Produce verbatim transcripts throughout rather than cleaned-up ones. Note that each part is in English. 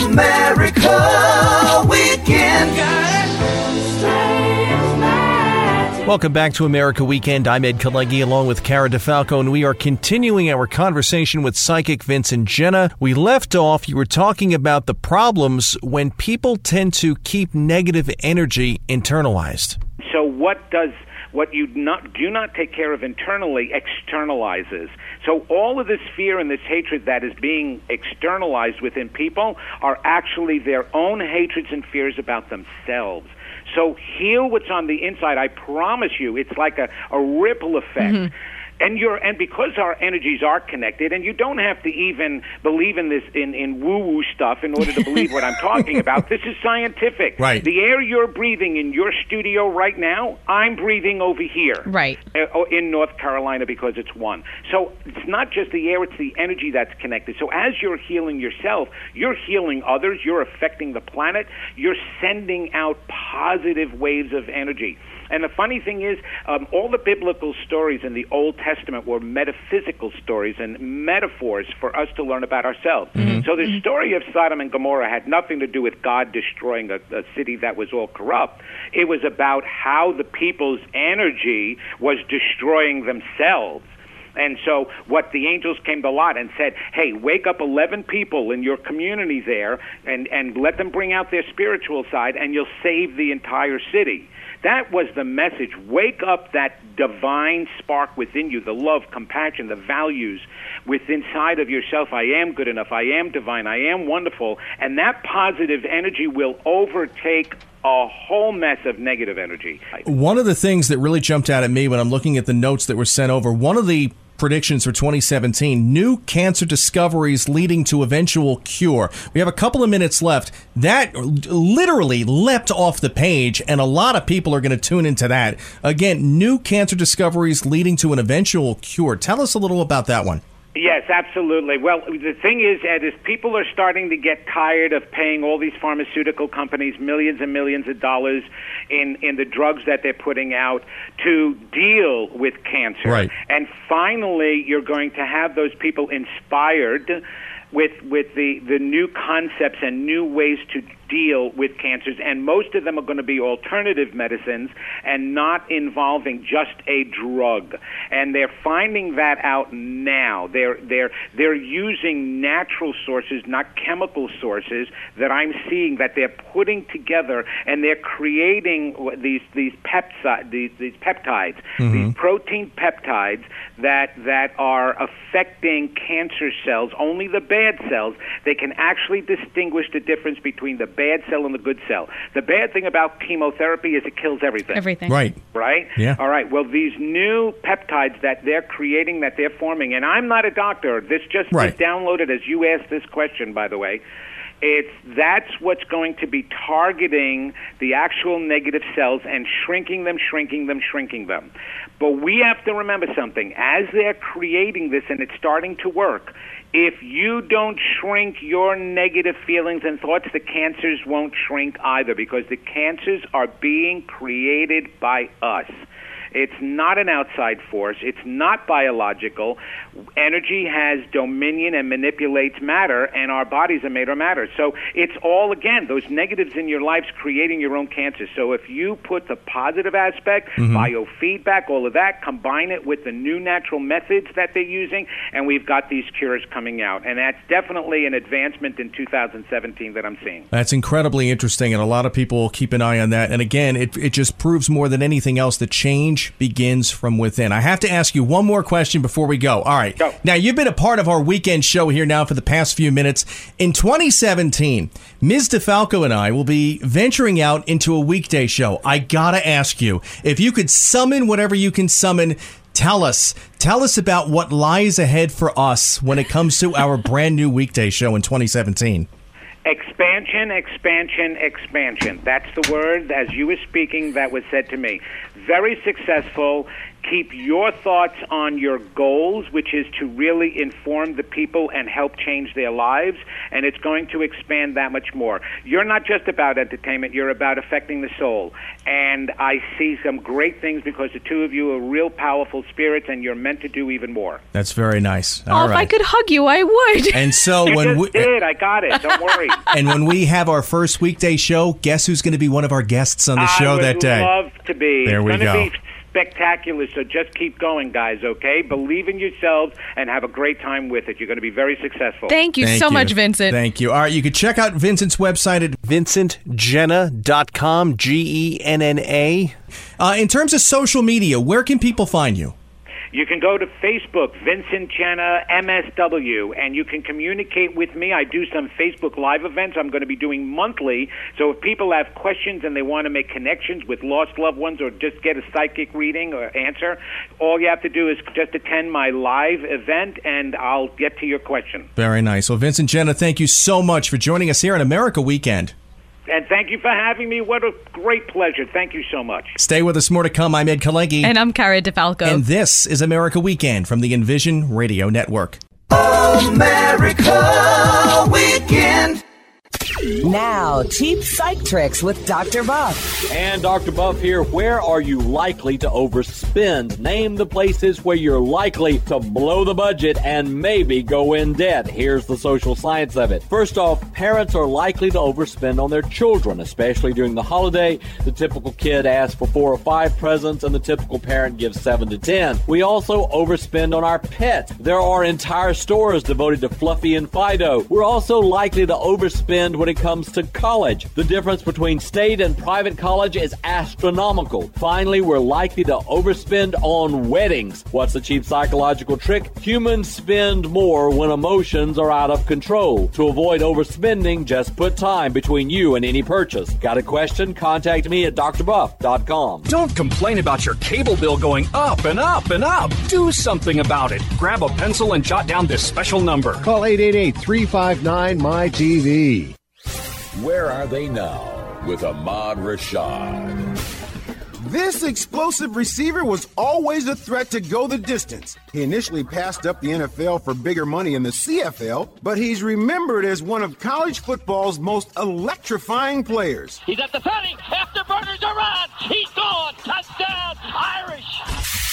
America Weekend. Welcome back to America Weekend. I'm Ed Kalegi along with Cara DeFalco, and we are continuing our conversation with psychic Vincent Genna. We left off, you were talking about the problems when people tend to keep negative energy internalized. So what does what you not do not take care of internally externalizes. So all of this fear and this hatred that is being externalized within people are actually their own hatreds and fears about themselves. So heal what's on the inside. I promise you, it's like a, a ripple effect. Mm-hmm. And you're, and because our energies are connected, and you don't have to even believe in this in, in woo-woo stuff in order to believe what I'm talking about. This is scientific. Right. The air you're breathing in your studio right now, I'm breathing over here. Right. Uh, in North Carolina because it's one. So it's not just the air, it's the energy that's connected. So as you're healing yourself, you're healing others, you're affecting the planet, you're sending out positive waves of energy. And the funny thing is, um, all the biblical stories in the Old Testament were metaphysical stories and metaphors for us to learn about ourselves. Mm-hmm. So the story of Sodom and Gomorrah had nothing to do with God destroying a, a city that was all corrupt. It was about how the people's energy was destroying themselves. And so what the angels came to Lot and said, hey, wake up eleven people in your community there and, and let them bring out their spiritual side, and you'll save the entire city. That was the message. Wake up that divine spark within you, the love, compassion, the values within inside of yourself. I am good enough. I am divine. I am wonderful. And that positive energy will overtake a whole mess of negative energy. One of the things that really jumped out at me when I'm looking at the notes that were sent over, one of the predictions for twenty seventeen, new cancer discoveries leading to eventual cure. We have a couple of minutes left. That literally leapt off the page, and a lot of people are going to tune into that. Again, new cancer discoveries leading to an eventual cure. Tell us a little about that one. Yes, absolutely. Well, the thing is, Ed, is people are starting to get tired of paying all these pharmaceutical companies millions and millions of dollars in, in the drugs that they're putting out to deal with cancer. Right. And finally, you're going to have those people inspired with with the, the new concepts and new ways to deal with cancers, and most of them are going to be alternative medicines and not involving just a drug. And they're finding that out now. They're they're they're using natural sources, not chemical sources, that I'm seeing that they're putting together, and they're creating these these peptides, these, these peptides, mm-hmm. these protein peptides that that are affecting cancer cells. Only the bad cells. They can actually distinguish the difference between the bad cell and the good cell. The bad thing about chemotherapy is it kills everything. Everything. Right. Right? Yeah. All right. Well, these new peptides that they're creating, that they're forming, and I'm not a doctor. This just right. was downloaded as you asked this question, by the way. It's that's what's going to be targeting the actual negative cells and shrinking them, shrinking them, shrinking them. But we have to remember something. As they're creating this and it's starting to work, if you don't shrink your negative feelings and thoughts, the cancers won't shrink either, because the cancers are being created by us. It's not an outside force. It's not biological. Energy has dominion and manipulates matter, and our bodies are made of matter. So it's all, again, those negatives in your lives creating your own cancer. So if you put the positive aspect, mm-hmm. biofeedback, all of that, combine it with the new natural methods that they're using, and we've got these cures coming out. And that's definitely an advancement in two thousand seventeen that I'm seeing. That's incredibly interesting, and a lot of people will keep an eye on that. And again, it, it just proves more than anything else that change begins from within. I have to ask you one more question before we go. All right. Go. Now, you've been a part of our weekend show here now for the past few minutes. In twenty seventeen, Miz DeFalco and I will be venturing out into a weekday show. I gotta ask you, if you could summon whatever you can summon, tell us. Tell us about what lies ahead for us when it comes to our brand new weekday show in twenty seventeen. Expansion, expansion, expansion. That's the word, as you were speaking, that was said to me. Very successful Keep your thoughts on your goals, which is to really inform the people and help change their lives, and it's going to expand that much more. You're not just about entertainment, you're about affecting the soul. And I see some great things because the two of you are real powerful spirits, and you're meant to do even more. That's very nice. Oh, All if right. I could hug you, I would. And so You when just we did. I got it. Don't worry. and when we have our first weekday show, guess who's going to be one of our guests on the show I would that day? love to be. There we it's go. going to be spectacular, so just keep going, guys, okay? Believe in yourselves and have a great time with it. You're going to be very successful. Thank you Thank so you. much, Vincent. Thank you. All right, you can check out Vincent's website at vincent jenna dot com, G E N N A. Uh, in terms of social media, where can people find you? You can go to Facebook, Vincent Jenna, M S W, and you can communicate with me. I do some Facebook Live events I'm going to be doing monthly, so if people have questions and they want to make connections with lost loved ones or just get a psychic reading or answer, all you have to do is just attend my live event, and I'll get to your question. Very nice. Well, Vincent Jenna, thank you so much for joining us here on America Weekend. And thank you for having me. What a great pleasure. Thank you so much. Stay with us. More to come. I'm Ed Kalengi. And I'm Cara DeFalco. And this is America Weekend from the Envision Radio Network. America Weekend. Now, cheap psych tricks with Doctor Buff. And Doctor Buff here. Where are you likely to overspend? Name the places where you're likely to blow the budget and maybe go in debt. Here's the social science of it. First off, parents are likely to overspend on their children, especially during the holiday. The typical kid asks for four or five presents, and the typical parent gives seven to ten. We also overspend on our pet. There are entire stores devoted to Fluffy and Fido. We're also likely to overspend when it comes to college. The difference between state and private college is astronomical. Finally, we're likely to overspend on weddings. What's the cheap psychological trick? Humans spend more when emotions are out of control. To avoid overspending, just put time between you and any purchase. Got a question? Contact me at d r buff dot com. Don't complain about your cable bill going up and up and up. Do something about it. Grab a pencil and jot down this special number. Call eight eight eight, three five nine, M Y T V. Where are they now with Ahmad Rashad? This explosive receiver was always a threat to go the distance. He initially passed up the N F L for bigger money in the C F L, but he's remembered as one of college football's most electrifying players. He's at the thirty. Afterburners are on. He's gone. Touchdown, Irish.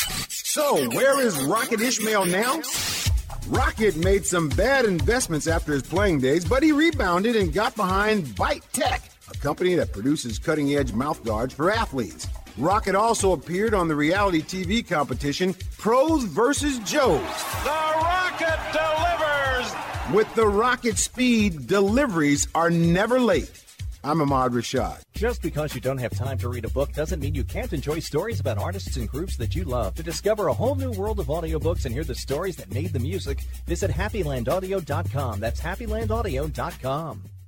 So, where is Rocket Ismail now? Rocket made some bad investments after his playing days, but he rebounded and got behind Bite Tech, a company that produces cutting-edge mouthguards for athletes. Rocket also appeared on the reality T V competition Pros versus Joes. The Rocket delivers. With the Rocket speed, deliveries are never late. I'm Ahmad Rashad. Just because you don't have time to read a book doesn't mean you can't enjoy stories about artists and groups that you love. To discover a whole new world of audiobooks and hear the stories that made the music, visit happy land audio dot com. That's happy land audio dot com.